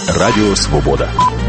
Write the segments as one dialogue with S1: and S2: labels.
S1: Радіо Свобода.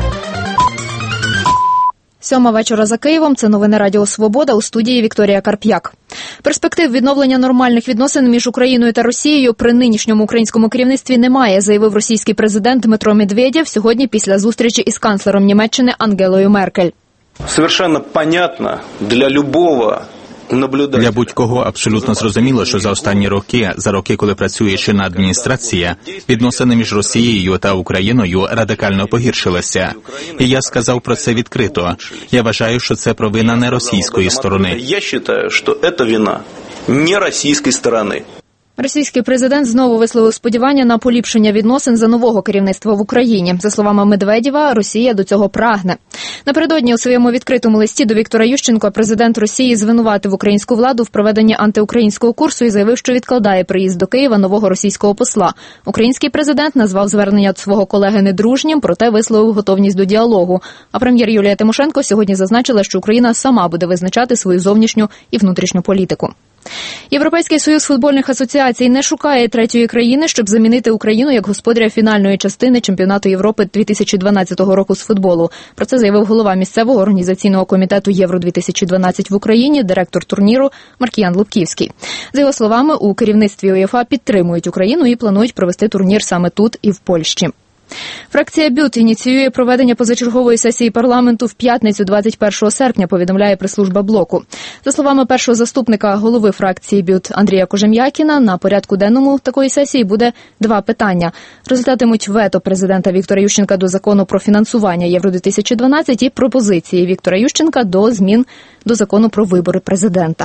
S2: 7 вечора за Києвом. Це новини Радіо Свобода, у студії Вікторія Карп'як. Перспектив відновлення нормальних відносин між Україною та Росією при нинішньому українському керівництві немає, заявив російський президент Дмитро Медведєв сьогодні після зустрічі із канцлером Німеччини Ангелою Меркель.
S3: Совершенно понятно для любого наблюдателя.
S4: Для будь-кого абсолютно зрозуміло, що за останні роки, коли працює чинна адміністрація, відносини між Росією та Україною радикально погіршилися. І я сказав про це відкрито. Я вважаю, що це провина не російської сторони.
S3: Я вважаю, що це вина не російської сторони.
S2: Російський президент знову висловив сподівання на поліпшення відносин за нового керівництва в Україні. За словами Медведєва, Росія до цього прагне. Напередодні у своєму відкритому листі до Віктора Ющенка президент Росії звинуватив українську владу в проведенні антиукраїнського курсу і заявив, що відкладає приїзд до Києва нового російського посла. Український президент назвав звернення свого колеги недружнім, проте висловив готовність до діалогу. А прем'єр Юлія Тимошенко сьогодні зазначила, що Україна сама буде визначати свою зовнішню і внутрішню політику. Європейський союз футбольних асоціацій не шукає третьої країни, щоб замінити Україну як господаря фінальної частини чемпіонату Європи 2012 року з футболу. Про це заявив голова місцевого організаційного комітету Євро-2012 в Україні, директор турніру Маркіян Лубківський. За його словами, у керівництві УЄФА підтримують Україну і планують провести турнір саме тут і в Польщі. Фракція БЮТ ініціює проведення позачергової сесії парламенту в п'ятницю 21 серпня, повідомляє прес-служба блоку. За словами першого заступника голови фракції БЮТ Андрія Кожем'якіна, на порядку денному такої сесії буде 2 питання. Розглядатимуть вето президента Віктора Ющенка до закону про фінансування Євро-2012 і пропозиції Віктора Ющенка до змін до закону про вибори президента.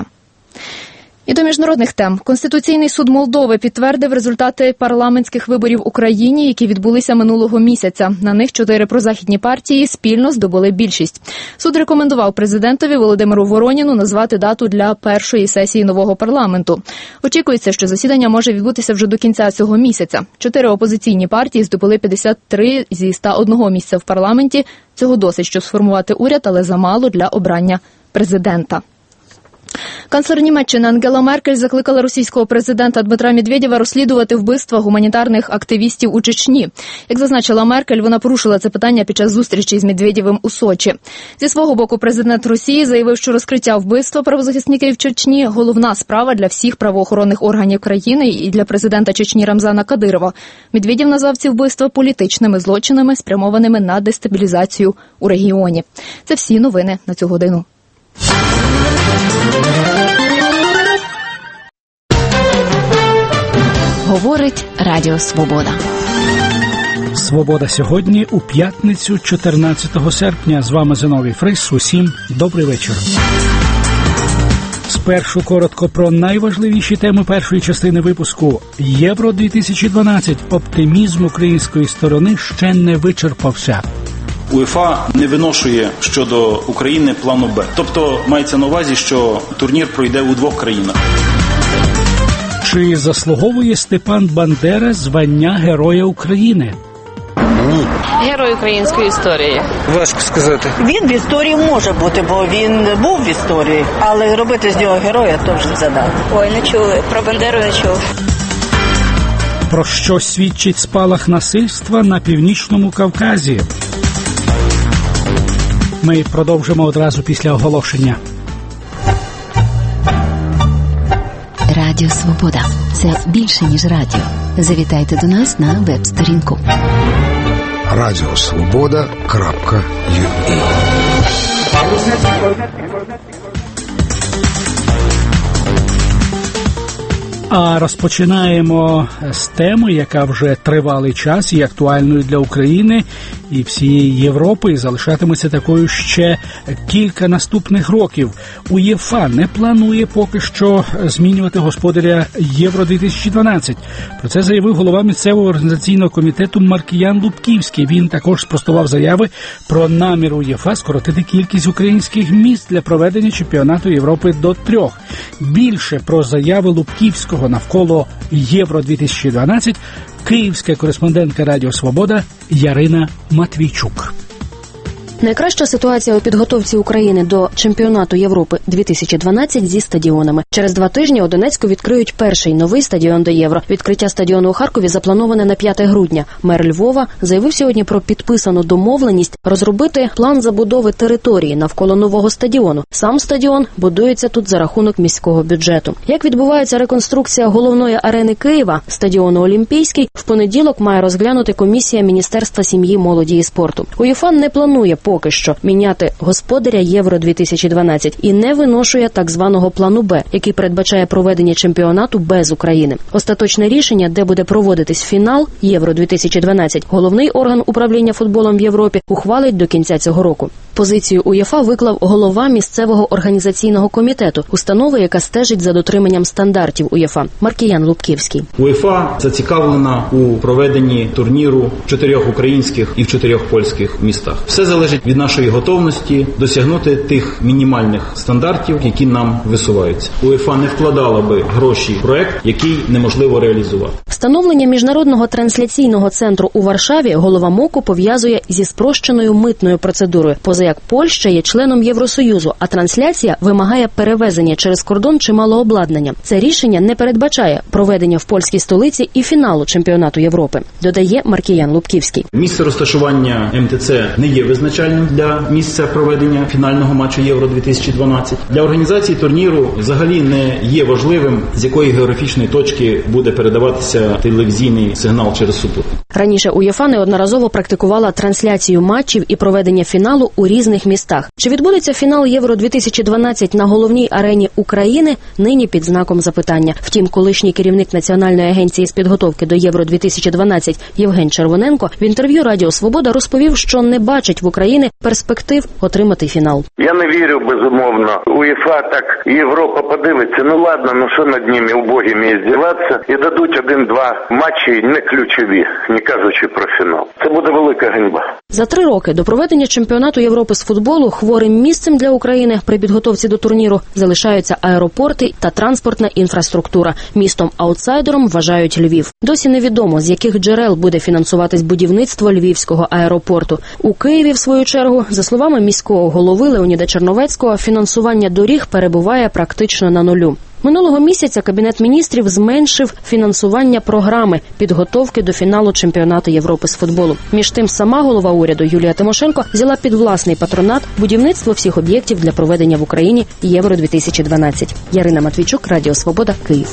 S2: І до міжнародних тем. Конституційний суд Молдови підтвердив результати парламентських виборів в Україні, які відбулися минулого місяця. На них 4 прозахідні партії спільно здобули більшість. Суд рекомендував президентові Володимиру Вороніну назвати дату для першої сесії нового парламенту. Очікується, що засідання може відбутися вже до кінця цього місяця. 4 опозиційні партії здобули 53 зі 101 місця в парламенті. Цього досить, щоб сформувати уряд, але замало для обрання президента. Канцлер Німеччини Ангела Меркель закликала російського президента Дмитра Медведєва розслідувати вбивства гуманітарних активістів у Чечні. Як зазначила Меркель, вона порушила це питання під час зустрічі з Медведєвим у Сочі. Зі свого боку, президент Росії заявив, що розкриття вбивства правозахисників в Чечні – головна справа для всіх правоохоронних органів країни і для президента Чечні Рамзана Кадирова. Медведєв назвав ці вбивства політичними злочинами, спрямованими на дестабілізацію у регіоні. Це всі новини на цю годину.
S5: Говорить Радіо Свобода.
S6: Свобода сьогодні у п'ятницю 14 серпня. З вами Зиновій Фрис. Усім добрий вечір. Спершу коротко про найважливіші теми першої частини випуску. Євро-2012. Оптимізм української сторони ще не вичерпався.
S7: УЄФА не виношує щодо України плану Б. Тобто мається на увазі, що турнір пройде у 2 країнах.
S6: Чи заслуговує Степан Бандера звання Героя України?
S8: Ні. Герой української історії.
S9: Важко сказати.
S10: Він в історії може бути, бо він був в історії, але робити з нього героя то вже задав.
S8: Ой, не чули. Про Бандеру не чули.
S6: Про що свідчить спалах насильства на Північному Кавказі? Ми продовжимо одразу після оголошення.
S5: Радіо Свобода. Це більше, ніж радіо. Завітайте до нас на веб-сторінку.
S11: Радіосвобода.ua.
S6: А розпочинаємо з теми, яка вже тривалий час і актуальною для України і всієї Європи, і залишатиметься такою ще кілька наступних років. УЄФА не планує поки що змінювати господаря Євро-2012. Про це заявив голова місцевого організаційного комітету Маркіян Лубківський. Він також спростував заяви про намір УЄФА скоротити кількість українських місць для проведення чемпіонату Європи до 3. Більше про заяви Лубківського навколо Євро-2012 київська кореспондентка Радіо Свобода Ярина Матвійчук.
S1: Найкраща ситуація у підготовці України до чемпіонату Європи 2012 зі стадіонами. Через 2 тижні у Донецьку відкриють перший новий стадіон до Євро. Відкриття стадіону у Харкові заплановане на 5 грудня. Мер Львова заявив сьогодні про підписану домовленість розробити план забудови території навколо нового стадіону. Сам стадіон будується тут за рахунок міського бюджету. Як відбувається реконструкція головної арени Києва, стадіону Олімпійський, в понеділок має розглянути комісія Міністерства сім'ї, молоді і спорту. УЄФА не планує поки що міняти господаря Євро-2012 і не виношує так званого плану Б, який передбачає проведення чемпіонату без України. Остаточне рішення, де буде проводитись фінал Євро-2012, головний орган управління футболом в Європі ухвалить до кінця цього року. Позицію УЄФА виклав голова місцевого організаційного комітету, установи, яка стежить за дотриманням стандартів УЄФА, Маркіян Лубківський.
S7: УЄФА зацікавлена у проведенні турніру в 4 українських і в 4 польських містах. Все залежить від нашої готовності досягнути тих мінімальних стандартів, які нам висуваються. УЄФА не вкладала би гроші в проект, який неможливо реалізувати.
S1: Встановлення міжнародного трансляційного центру у Варшаві голова МОКу пов'язує зі спрощеною митною процедурою, поза як Польща є членом Євросоюзу, а трансляція вимагає перевезення через кордон чимало обладнання. Це рішення не передбачає проведення в польській столиці і фіналу чемпіонату Європи, додає Маркіян Лубківський.
S7: Місце розташування МТЦ не є визначальним для місця проведення фінального матчу Євро-2012. Для організації турніру взагалі не є важливим, з якої географічної точки буде передаватися телевізійний сигнал через супутник.
S1: Раніше УЄФА неодноразово практикувала трансляцію матчів і проведення фіналу у різних містах. Чи відбудеться фінал Євро-2012 на головній арені України, нині під знаком запитання. Втім, колишній керівник Національної агенції з підготовки до Євро-2012 Євген Червоненко в інтерв'ю Радіо Свобода розповів, що не бачить в Україні перспектив отримати фінал.
S9: Я не вірю, безумовно. УЄФА так, Європа подивиться, ну ладно, ну що над ними убогими здіватися, і дадуть 1-2 матчі не ключові, не кажучи про фінал. Це буде велика ганьба.
S1: За 3 роки до проведення чемпіонату Європи з футболу хворим місцем для України при підготовці до турніру залишаються аеропорти та транспортна інфраструктура. Містом-аутсайдером вважають Львів. Досі невідомо, з яких джерел буде фінансуватись будівництво Львівського аеропорту. У Києві, в свою чергу, за словами міського голови Леоніда Черновецького, фінансування доріг перебуває практично на нулю. Минулого місяця Кабінет міністрів зменшив фінансування програми підготовки до фіналу чемпіонату Європи з футболу. Між тим, сама голова уряду Юлія Тимошенко взяла під власний патронат будівництво всіх об'єктів для проведення в Україні Євро-2012. Ярина Матвійчук, Радіо Свобода, Київ.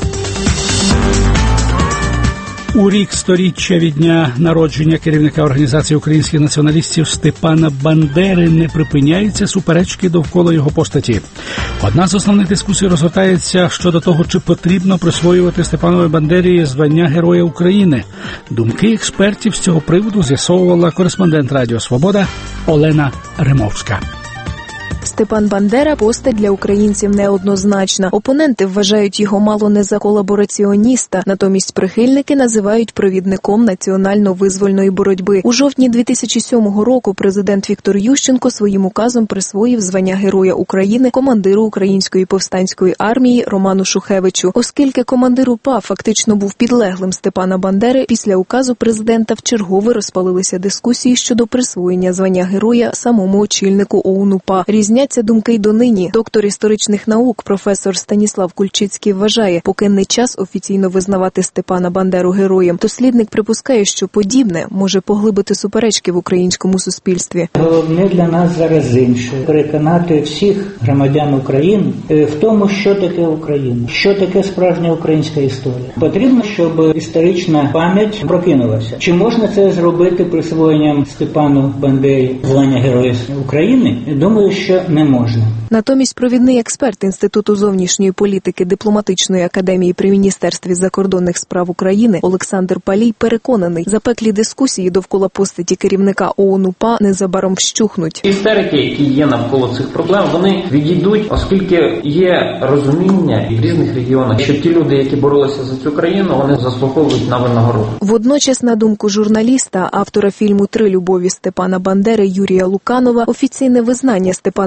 S6: У рік 100-річчя від дня народження керівника Організації українських націоналістів Степана Бандери не припиняються суперечки довкола його постаті. Одна з основних дискусій розгортається щодо того, чи потрібно присвоювати Степанові Бандері звання Героя України. Думки експертів з цього приводу з'ясовувала кореспондент Радіо Свобода Олена Римовська.
S11: Степан Бандера – постать для українців неоднозначна. Опоненти вважають його мало не за колабораціоніста, натомість прихильники називають провідником національно-визвольної боротьби. У жовтні 2007 року президент Віктор Ющенко своїм указом присвоїв звання Героя України командиру Української повстанської армії Роману Шухевичу. Оскільки командир УПА фактично був підлеглим Степана Бандери, після указу президента вчергове розпалилися дискусії щодо присвоєння звання Героя самому очільнику ОУН-УПА. Різняться думки й донині. Доктор історичних наук, професор Станіслав Кульчицький вважає, поки не час офіційно визнавати Степана Бандеру героєм. Дослідник припускає, що подібне може поглибити суперечки в українському суспільстві.
S12: Головне для нас зараз інше – переконати всіх громадян України в тому, що таке Україна, що таке справжня українська історія. Потрібно, щоб історична пам'ять прокинулася. Чи можна це зробити присвоєнням Степану Бандері звання Героя України? Думаю, що не можна.
S11: Натомість провідний експерт Інституту зовнішньої політики Дипломатичної академії при Міністерстві закордонних справ України Олександр Палій переконаний, запеклі дискусії довкола постаті керівника ОУН-УПА незабаром вщухнуть.
S13: Істерики, які є навколо цих проблем, вони відійдуть, оскільки є розуміння в різних регіонах, що ті люди, які боролися за цю країну, вони заслуговують на винагороду.
S11: Водночас, на думку журналіста, автора фільму «Три любові» Степана Бандери Юрія Луканова, офіційне визнання Степана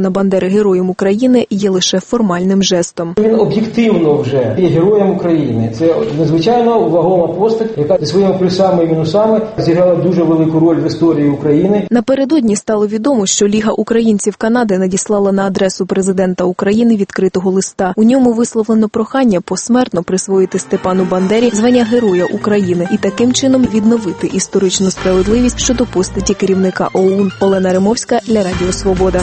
S11: Степана Бандери героєм України є лише формальним жестом.
S14: Він об'єктивно вже є героєм України. Це надзвичайно вагома постать, яка зі своїми плюсами і мінусами зіграла дуже велику роль в історії України.
S11: Напередодні стало відомо, що Ліга українців Канади надіслала на адресу президента України відкритого листа. У ньому висловлено прохання посмертно присвоїти Степану Бандері звання Героя України і таким чином відновити історичну справедливість щодо постаті керівника ОУН. Олена Римовська для Радіо Свобода.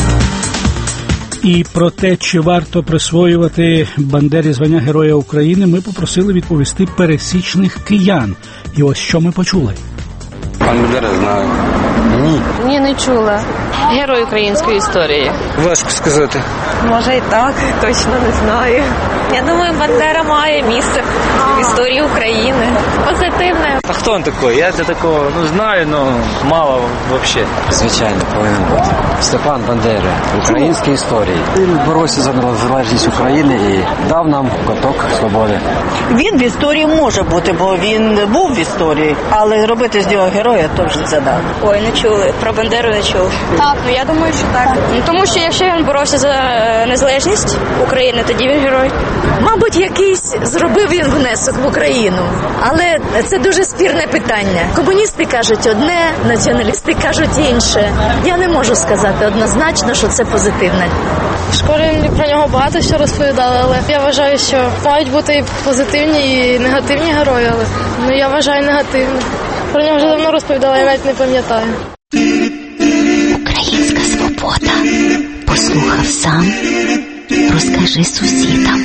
S6: І про те, чи варто присвоювати Бандері звання Героя України, ми попросили відповісти пересічних киян. І ось що ми почули.
S15: Пан Бандера знаю.
S8: Ні, не чула. Герой української історії.
S15: Важко сказати.
S8: Може і так, точно не знаю. Я думаю, Бандера має місце в історії України. Позитивне.
S15: А хто він такий? Я такого знаю, але мало взагалі.
S16: Звичайно, повинен бути. Степан Бандера в українській історії. Він боровся за незалежність України і дав нам ковток свободи.
S10: Він в історії може бути, бо він був в історії, але робити з нього героя то вже задав.
S8: Ой, не чули. Про Бандеру не чули. Так, я думаю, що так. Тому що якщо він боровся за незалежність України, тоді він герой.
S17: Мабуть, якийсь зробив він внесок в Україну, але це дуже спірне питання. Комуністи кажуть одне, націоналісти кажуть інше. Я не можу сказати однозначно, що це позитивне.
S18: В школі про нього багато що розповідали, але я вважаю, що мають бути і позитивні, і негативні герої, але я вважаю негативні. Про нього вже давно розповідали, я навіть не пам'ятаю.
S5: Українська свобода. Послухав сам, розкажи сусідам.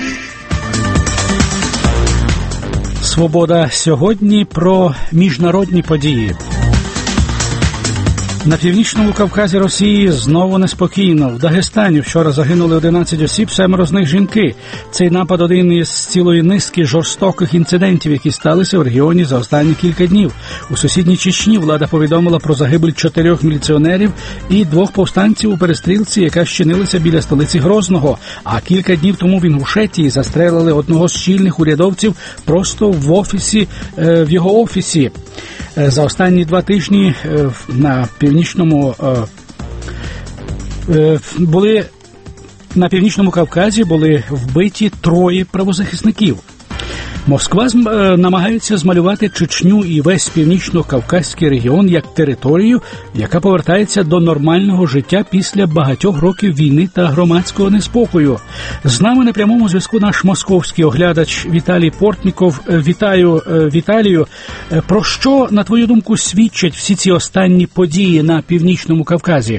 S6: Свобода сьогодні про міжнародні події. На Північному Кавказі Росії знову неспокійно. В Дагестані вчора загинули 11 осіб, 7 з них жінки. Цей напад – один із цілої низки жорстоких інцидентів, які сталися в регіоні за останні кілька днів. У сусідній Чечні влада повідомила про загибель 4 міліціонерів і 2 повстанців у перестрілці, яка щинилася біля столиці Грозного. А кілька днів тому в Інгушетії застрелили одного з чільних урядовців просто в його офісі. За останні 2 тижні на Північному Кавказі були вбиті 3 правозахисників. Москва намагається змалювати Чечню і весь північно-кавказький регіон як територію, яка повертається до нормального життя після багатьох років війни та громадського неспокою. З нами на прямому зв'язку наш московський оглядач Віталій Портніков. Вітаю, Віталію. Про що, на твою думку, свідчать всі ці останні події на Північному Кавказі?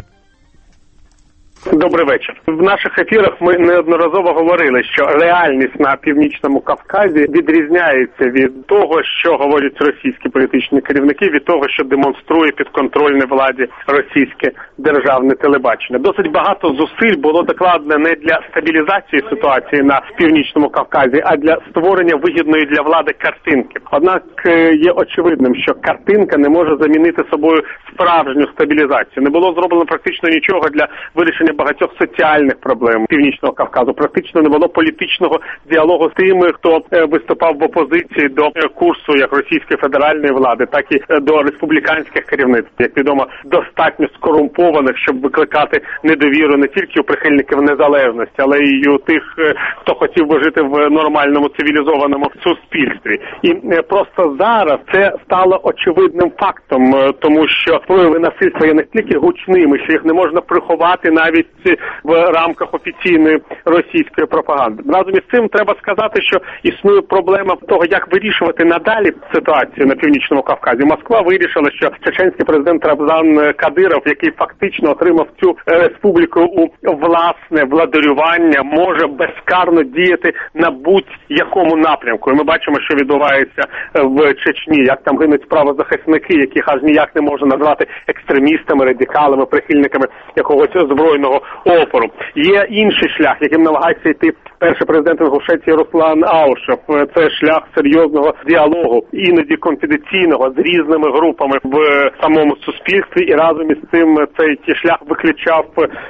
S19: Добрий вечір. В наших ефірах ми неодноразово говорили, що реальність на Північному Кавказі відрізняється від того, що говорять російські політичні керівники, від того, що демонструє підконтрольне владі російське державне телебачення. Досить багато зусиль було докладено не для стабілізації ситуації на Північному Кавказі, а для створення вигідної для влади картинки. Однак є очевидним, що картинка не може замінити собою справжню стабілізацію. Не було зроблено практично нічого для вирішення багатьох соціальних проблем Північного Кавказу. Практично не було політичного діалогу з тими, хто виступав в опозиції до курсу як російської федеральної влади, так і до республіканських керівництв. Як відомо, достатньо скорумпованих, щоб викликати недовіру не тільки у прихильників незалежності, але й у тих, хто хотів би жити в нормальному цивілізованому суспільстві. І просто зараз це стало очевидним фактом, тому що впливи насильства є настільки гучними, що їх не можна приховати навіть в рамках офіційної російської пропаганди. Разом із цим треба сказати, що існує проблема того, як вирішувати надалі ситуацію на Північному Кавказі. Москва вирішила, що чеченський президент Рамзан Кадиров, який фактично отримав цю республіку у власне владарювання, може безкарно діяти на будь-якому напрямку. І ми бачимо, що відбувається в Чечні, як там гинуть правозахисники, яких аж ніяк не можна назвати екстремістами, радикалами, прихильниками якогось збройного опору. Є інший шлях, яким намагається йти перший президент Інгушетії Руслан Аушев. Це шлях серйозного діалогу, іноді конфіденційного, з різними групами в самому суспільстві, і разом із цим цей шлях виключав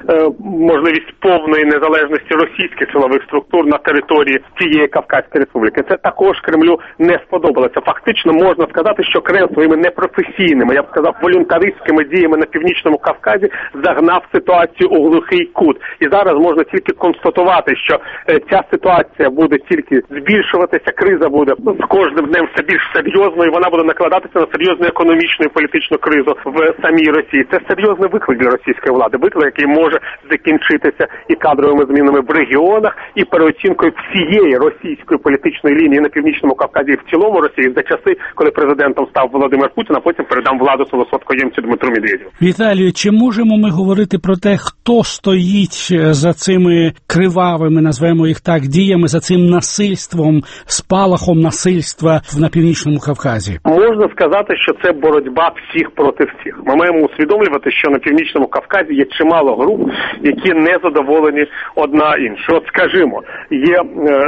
S19: можливість повної незалежності російських силових структур на території цієї Кавказької республіки. Це також Кремлю не сподобалося. Фактично можна сказати, що Кремль своїми непрофесійними, я б сказав, волюнтаристськими діями на Північному Кавказі загнав ситуацію у глухий кут. І зараз можна тільки констатувати, що ця ситуація буде тільки збільшуватися, криза буде з кожним днем все більш серйозною, вона буде накладатися на серйозну економічну і політичну кризу в самій Росії. Це серйозний виклик для російської влади, виклик, який може закінчитися і кадровими змінами в регіонах, і переоцінкою всієї російської політичної лінії на Північному Кавказі і в цілому Росії за часи, коли президентом став Володимир Путін, а потім передав владу солосвідкоємцю Дмитру Медведєву.
S6: Віталію, чи можемо ми говорити про те, хто стоїть за цими кривавими, назвемо їх так, діями, за цим насильством, спалахом насильства на Північному Кавказі?
S19: Можна сказати, що це боротьба всіх проти всіх. Ми маємо усвідомлювати, що на Північному Кавказі є чимало груп, які не задоволені одна іншою. От, скажімо, є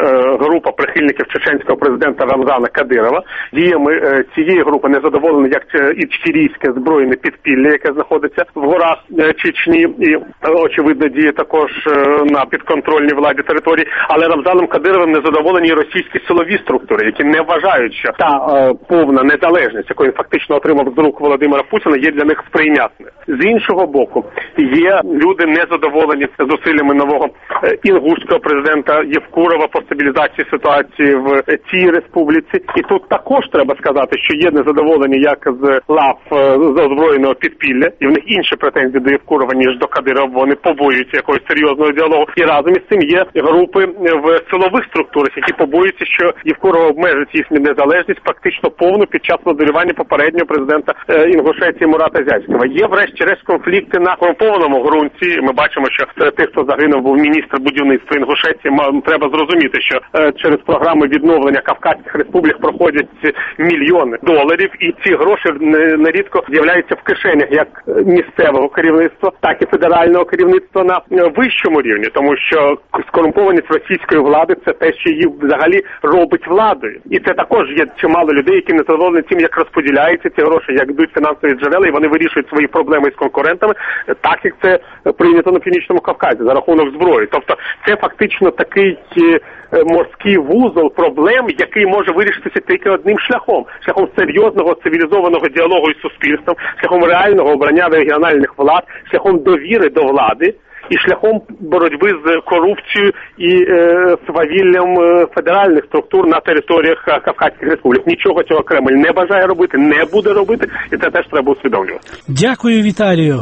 S19: група прихильників чеченського президента Рамзана Кадирова. Діями цієї групи не задоволені як ічкерійське збройне підпілля, яке знаходиться в горах Чечні, і, очевидно, діє також на підконтрольній владі території. Але Рамзаном Кадировим не задоволені російські силові структури, які не вважають, що та повна незалежність, яку він фактично отримав з рук Володимира Путіна, є для них сприйнятною. З іншого боку, є люди незадоволені зусиллями нового інгушського президента Євкурова по стабілізації ситуації в цій республіці. І тут також треба сказати, що є незадоволені як з лав з озброєного підпілля, і в них інші претензії до Євкурова, ніж до Кадирова, вони побоюються якогось серйозного діалогу. І разом із цим є групи в силових структурах, які побоюються, що Євкуров обмежить їхню незалежність практично повну під час моделювання попереднього президента Інгушетії Мурата Зяйського. Є, врешті-решт, конфлікти на корумпованому ґрунті. Ми бачимо, що серед тих, хто загинув, був міністр будівництва Інгушетії. Треба зрозуміти, що через програми відновлення Кавказьких республік проходять мільйони доларів, і ці гроші нерідко з'являються в кишенях як місцевого керівництва, так і федерального керівництва на вищому рівні, тому що скорумпованість російської влади – це те, що її взагалі робить владою. І це також є чимало людей, які не задоволені тим, як розподіляються ці гроші, як йдуть фінансові джерела, і вони вирішують свої проблеми з конкурентами, так як це прийнято на Північному Кавказі, за рахунок зброї. Тобто це фактично такий морський вузол проблем, який може вирішитися тільки одним шляхом серйозного цивілізованого діалогу із суспільством, шляхом реального обрання регіональних влад, шляхом довіри до влади і шляхом боротьби з корупцією і свавіллям федеральних структур на територіях Кавказьких республік. Нічого цього Кремль не бажає робити, не буде робити, і це теж треба усвідомлювати.
S6: Дякую, Віталію.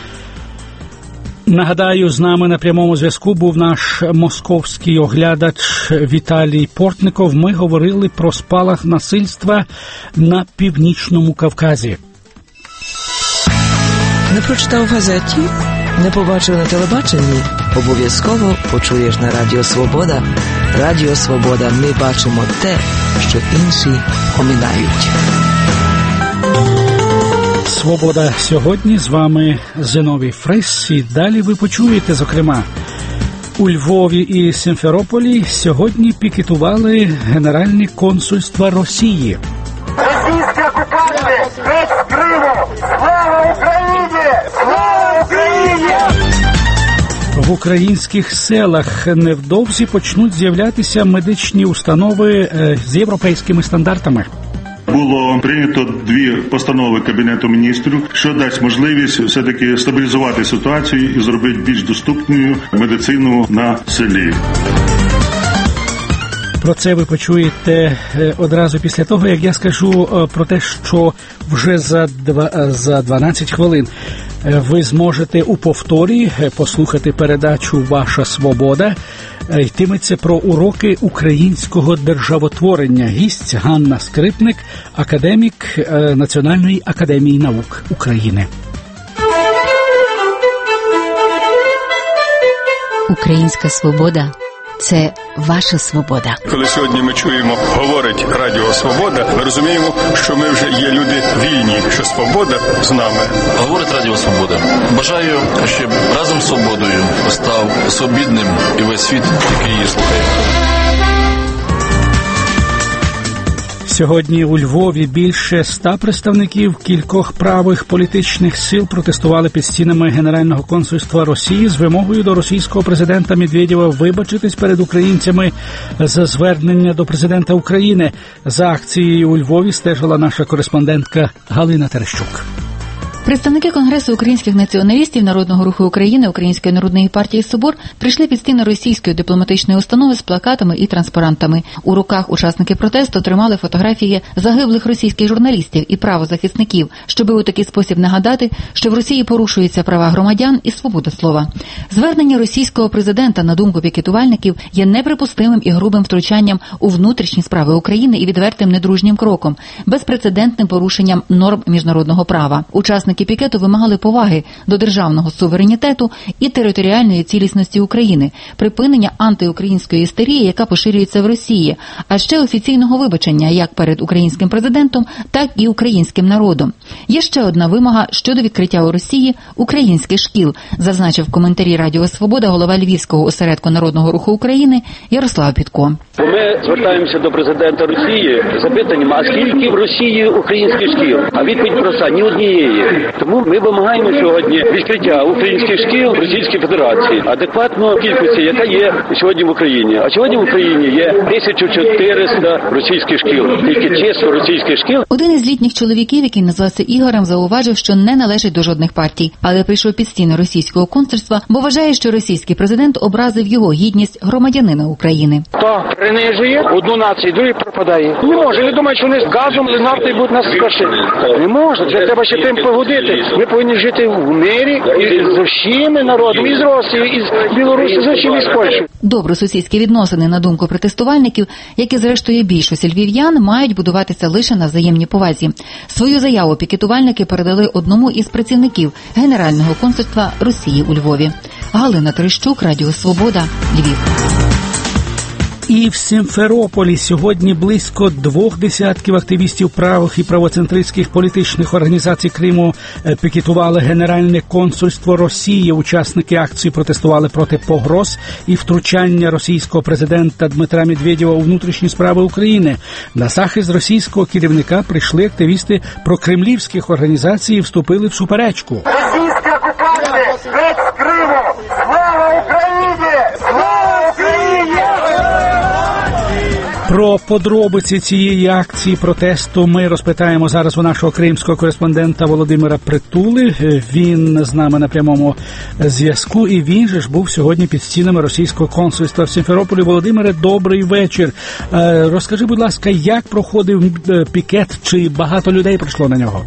S6: Нагадаю, з нами на прямому зв'язку був наш московський оглядач Віталій Портников. Ми говорили про спалах насильства на Північному Кавказі.
S20: Не прочитав в газеті? Не побачив на телебаченні? Обов'язково почуєш на Радіо Свобода. Радіо Свобода. Ми бачимо те, що інші оминають.
S6: Свобода сьогодні. З вами Зиновій Фрис. І далі ви почуєте, зокрема, у Львові і Сімферополі сьогодні пікетували Генеральні консульства Росії.
S21: Російська окупація! Геть з Криму! Слава Україні! Слава Україні!
S6: В українських селах невдовзі почнуть з'являтися медичні установи з європейськими стандартами.
S22: Було прийнято 2 постанови Кабінету міністрів, що дасть можливість все-таки стабілізувати ситуацію і зробити більш доступною медицину на селі.
S6: Про це ви почуєте одразу після того, як я скажу про те, що вже за 12 хвилин ви зможете у повторі послухати передачу «Ваша свобода». Йтиметься про уроки українського державотворення. Гість Ганна Скрипник, академік Національної академії наук України.
S5: Українська свобода це ваша свобода.
S3: Коли сьогодні ми чуємо, говорить Радіо Свобода, ми розуміємо, що ми вже є люди вільні, що свобода з нами.
S4: Говорить Радіо Свобода. Бажаю, щоб разом з свободою став свобідним і весь світ, який її слухає.
S6: Сьогодні у Львові більше 100 представників кількох правих політичних сил протестували під стінами Генерального консульства Росії з вимогою до російського президента Медведєва вибачитись перед українцями за звернення до президента України. За акцією у Львові стежила наша кореспондентка Галина Терещук.
S23: Представники Конгресу українських націоналістів Народного руху України, Української народної партії «Собор» прийшли під стіни російської дипломатичної установи з плакатами і транспарантами. У руках учасники протесту тримали фотографії загиблих російських журналістів і правозахисників, щоби у такий спосіб нагадати, що в Росії порушуються права громадян і свобода слова. Звернення російського президента, на думку пікетувальників, є неприпустимим і грубим втручанням у внутрішні справи України і відвертим недружнім кроком, безпрецедентним порушенням норм міжнародного права. Учасники пікету вимагали поваги до державного суверенітету і територіальної цілісності України, припинення антиукраїнської істерії, яка поширюється в Росії, а ще офіційного вибачення як перед українським президентом, так і українським народом. Є ще одна вимога щодо відкриття у Росії українських шкіл, зазначив в коментарі Радіо Свобода голова Львівського осередку Народного руху України Ярослав Підко.
S24: Ми звертаємося до президента Росії з запитанням, а скільки в Росії українських шкіл? А відповідь проста – ні однієї. Тому ми вимагаємо сьогодні відкриття українських шкіл в Російській Федерації, адекватно кількості, яка є сьогодні в Україні. А сьогодні в Україні є 1400 російських шкіл, тільки чисто російських шкіл.
S23: Один із літніх чоловіків, який назвався Ігорем, зауважив, що не належить до жодних партій, але прийшов під стіни російського консульства, бо вважає, що російський президент образив його гідність громадянина України.
S24: Хто принижує одну націю, другий пропадає. Не може. Я думаю, що вони з газом і нафтою будуть нас скоршити. Не може. Це треба ще тим погодити. Ми повинні жити в мирі і з всіми народами, і з Росією, і з Білорусі, з усім, і з Польщею.
S23: Добросусідські відносини, на думку протестувальників, як і зрештою більшості львів'ян, мають будуватися лише на взаємній повазі. Свою заяву пікетувальники передали одному із працівників Генерального консульства Росії у Львові. Галина Терещук, Радіо Свобода, Львів.
S6: І в Сімферополі сьогодні близько 20 активістів правих і правоцентристських політичних організацій Криму пікетували Генеральне консульство Росії. Учасники акції протестували проти погроз і втручання російського президента Дмитра Медведєва у внутрішні справи України. На захист російського керівника прийшли активісти прокремлівських організацій і вступили в суперечку.
S21: Російська окупація! Геть з Криму! Слава Україні! Слава Україні!
S6: Про подробиці цієї акції протесту ми розпитаємо зараз у нашого кримського кореспондента Володимира Притули. Він з нами на прямому зв'язку, і він же ж був сьогодні під стінами російського консульства в Сімферополі. Володимире, добрий вечір. Розкажи, будь ласка, як проходив пікет, чи багато людей прийшло на нього?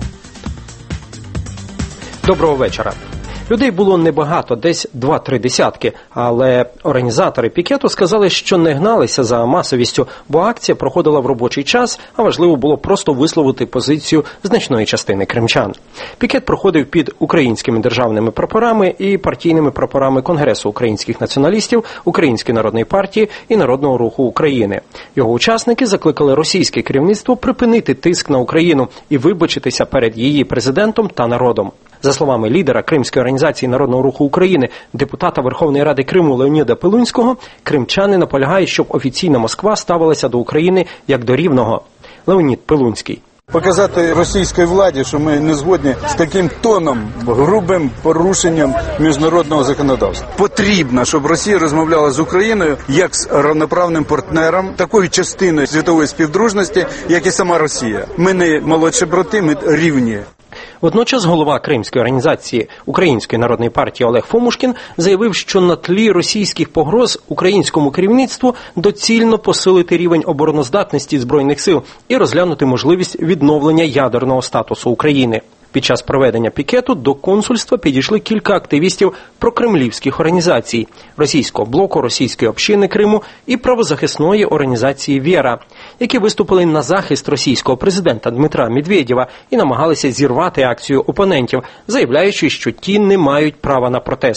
S25: Доброго вечора. Людей було небагато, десь 2-3 десятки, але організатори пікету сказали, що не гналися за масовістю, бо акція проходила в робочий час, а важливо було просто висловити позицію значної частини кримчан. Пікет проходив під українськими державними прапорами і партійними прапорами Конгресу українських націоналістів, Української народної партії і Народного руху України. Його учасники закликали російське керівництво припинити тиск на Україну і вибачитися перед її президентом та народом. За словами лідера Кримської організації Народного руху України, депутата Верховної Ради Криму Леоніда Пилунського, кримчани наполягають, щоб офіційна Москва ставилася до України як до рівного. Леонід Пилунський.
S26: Показати російській владі, що ми не згодні з таким тоном, грубим порушенням міжнародного законодавства. Потрібно, щоб Росія розмовляла з Україною як з рівноправним партнером, такою частиною світової співдружності, як і сама Росія. Ми не молодші брати, ми рівні.
S25: Водночас голова Кримської організації Української народної партії Олег Фомушкін заявив, що на тлі російських погроз українському керівництву доцільно посилити рівень обороноздатності Збройних сил і розглянути можливість відновлення ядерного статусу України. Під час проведення пікету до консульства підійшли кілька активістів прокремлівських організацій – Російського блоку, Російської общини Криму і правозахисної організації «Віра», які виступили на захист російського президента Дмитра Медведєва і намагалися зірвати акцію опонентів, заявляючи, що ті не мають права на протести.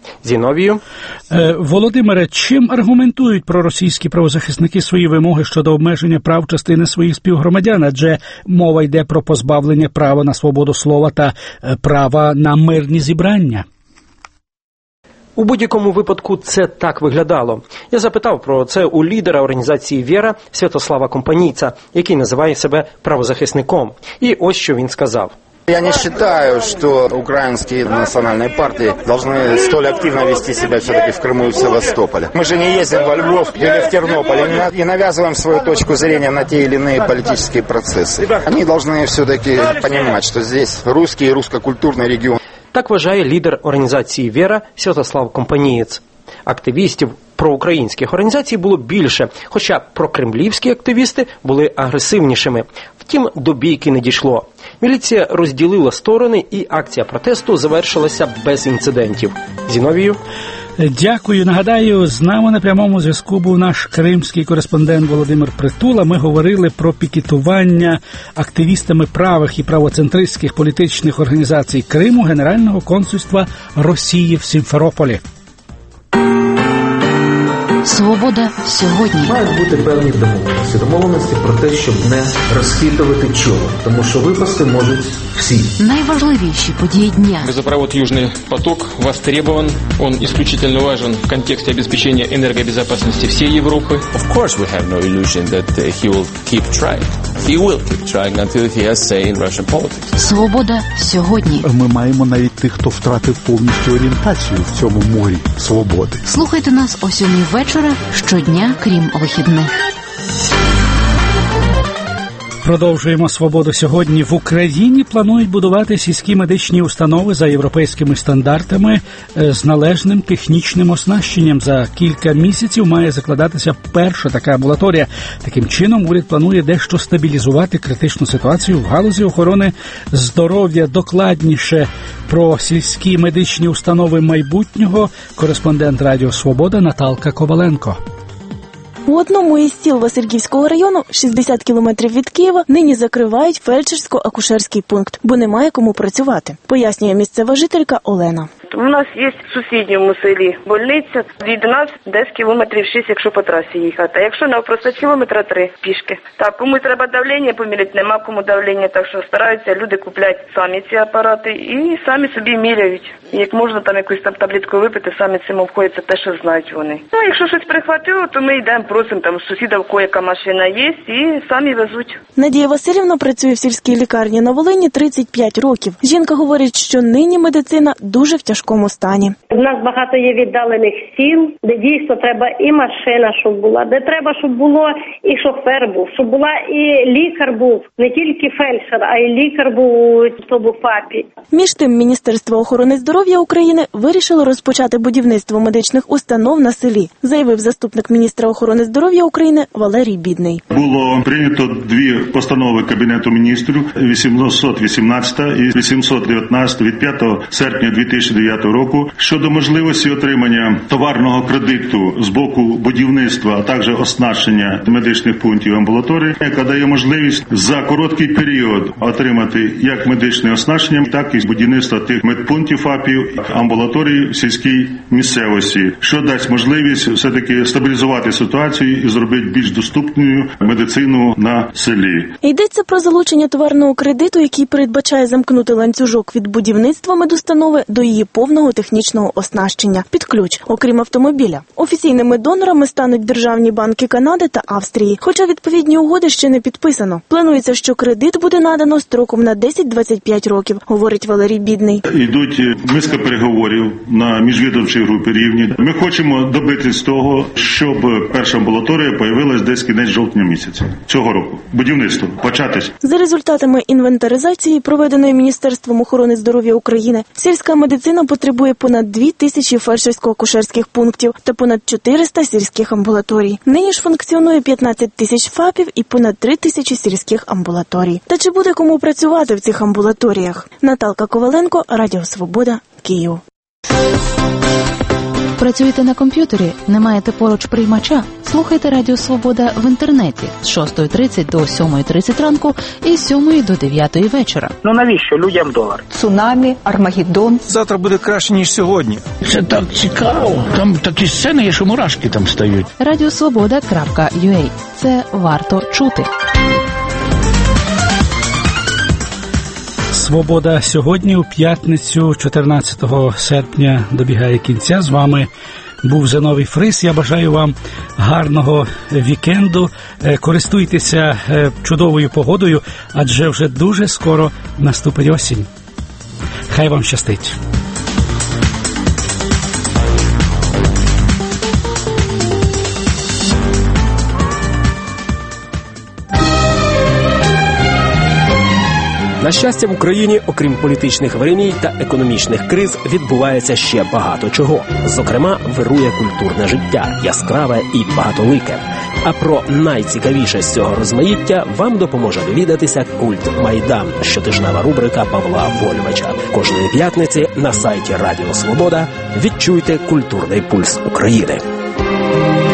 S25: Зіновію.
S6: Володимире, чим аргументують проросійські правозахисники свої вимоги щодо обмеження прав частини своїх співгромадян? Адже мова йде про позбавлення права на свободу слова та права на мирні зібрання.
S25: У будь-якому випадку це так виглядало. Я запитав про це у лідера організації «Віра» Святослава Компанійця, який називає себе правозахисником. І ось що він сказав.
S1: Я не считаю, что украинские национальные партии должны столь активно вести себя все-таки в Крыму и в Севастополе. Мы же не ездим во Львов или в Тернополь и навязываем свою точку зрения на те или иные политические процессы. Они должны все-таки понимать, что здесь русский и русско-культурный регион.
S25: Так вважає лідер організації «Віра» Святослав Компанієць. Активістів проукраїнських організацій було більше, хоча прокремлівські активісти були агресивнішими. Втім, до бійки не дійшло. Міліція розділила сторони, і акція протесту завершилася без інцидентів. Зіновію.
S6: Дякую. Нагадаю, з нами на прямому зв'язку був наш кримський кореспондент Володимир Притула. Ми говорили про пікетування активістами правих і правоцентристських політичних організацій Криму Генерального консульства Росії в Сімферополі.
S5: Свобода сьогодні.
S2: Мають бути певні домовленості про те, щоб не розхитувати чого, тому що випасти можуть всі.
S5: Найважливіші події дня.
S7: Газопровод «Южный поток» востребован. Он исключительно важен в контексте обеспечения энергобезопасности всей Европы.
S9: Of course we have no illusion that he will keep trying. He will keep trying until he has say in Russian politics.
S5: Свобода сьогодні.
S12: Ми маємо навіть тих, хто втратив повністю орієнтацію в цьому морі свободи.
S5: Слухайте нас о 7:00 вечора щодня, крім вихідних.
S6: Продовжуємо «Свободу сьогодні». В Україні планують будувати сільські медичні установи за європейськими стандартами з належним технічним оснащенням. За кілька місяців має закладатися перша така амбулаторія. Таким чином, уряд планує дещо стабілізувати критичну ситуацію в галузі охорони здоров'я. Докладніше про сільські медичні установи майбутнього кореспондент Радіо Свобода Наталка Коваленко.
S13: У одному із сіл Васильківського району, 60 кілометрів від Києва, нині закривають фельдшерсько-акушерський пункт, бо немає кому працювати, пояснює місцева жителька Олена.
S27: У нас є в сусідньому селі больниця, від нас десь кілометрів 6, якщо по трасі їхати, а якщо навпросту кілометра 3 пішки. Так, комусь треба давлення поміряти, нема кому давлення, так що стараються люди купляти самі ці апарати і самі собі міряють. І як можна там якусь там таблетку випити, самі цим обходяться те, що знають вони. Ну, якщо щось прихватило, то ми йдемо, просимо, там сусіда в яка машина є, і самі везуть.
S13: Надія Васильівна працює в сільській лікарні на Волині 35 років. Жінка говорить, що нині медицина дуже в тяжкому стані.
S28: У нас багато є віддалених сіл, де дійсно треба і машина, щоб була, де треба, щоб було і шофер був, щоб була і лікар був, не тільки фельдшер, а й лікар був у ФАПі.
S13: Між тим, Міністерство охорони здоров'я України вирішило розпочати будівництво медичних установ на селі, заявив заступник міністра охорони здоров'я України Валерій Бідний.
S22: Було прийнято дві постанови Кабінету міністрів 818 і 819 від 5 серпня 2009 року щодо можливості отримання товарного кредиту з боку будівництва, а також оснащення медичних пунктів амбулаторій, яка дає можливість за короткий період отримати як медичне оснащення, так і будівництво тих медпунктів ФАПів, амбулаторій в сільській місцевості, що дасть можливість все-таки стабілізувати ситуацію і зробити більш доступною медицину на селі.
S13: Йдеться про залучення товарного кредиту, який передбачає замкнути ланцюжок від будівництва медустанови до її повного технічного оснащення під ключ, окрім автомобіля. Офіційними донорами стануть державні банки Канади та Австрії, хоча відповідні угоди ще не підписано. Планується, що кредит буде надано строком на 10-25 років, говорить Валерій Бідний.
S22: Йдуть низка переговорів на міжвідомчій групі рівні. Ми хочемо добитись того, щоб перша амбулаторія появилась десь кінець жовтня місяця цього року. Будівництво початись.
S13: За результатами інвентаризації, проведеної Міністерством охорони здоров'я України, сільська медицина потребує понад 2000 фельдшерсько-акушерських пунктів та понад 400 сільських амбулаторій. Нині ж функціонує 15 тисяч ФАПів і понад 3000 сільських амбулаторій. Та чи буде кому працювати в цих амбулаторіях? Наталка Коваленко, Радіо Свобода, Київ.
S5: Працюєте на комп'ютері? Не маєте поруч приймача? Слухайте Радіо Свобода в інтернеті з 6:30 до 7:30 ранку і з 7 до 9 вечора.
S8: Ну навіщо людям долар?
S10: Цунамі, Армагеддон.
S11: Завтра буде краще, ніж сьогодні.
S14: Це так цікаво. Там такі сцени є, що мурашки там стають.
S5: Радіосвобода.ua. Це варто чути.
S6: Свобода сьогодні у п'ятницю, 14 серпня, добігає кінця. З вами був Зиновій Фрис. Я бажаю вам гарного вікенду. Користуйтеся чудовою погодою, адже вже дуже скоро наступить осінь. Хай вам щастить.
S15: На щастя, в Україні, окрім політичних вириній та економічних криз, відбувається ще багато чого. Зокрема, вирує культурне життя, яскраве і багатолике. А про найцікавіше з цього розмаїття вам допоможе довідатися «Культ Майдан» – щотижнева рубрика Павла Вольвича. Кожної п'ятниці на сайті Радіо Свобода відчуйте культурний пульс України.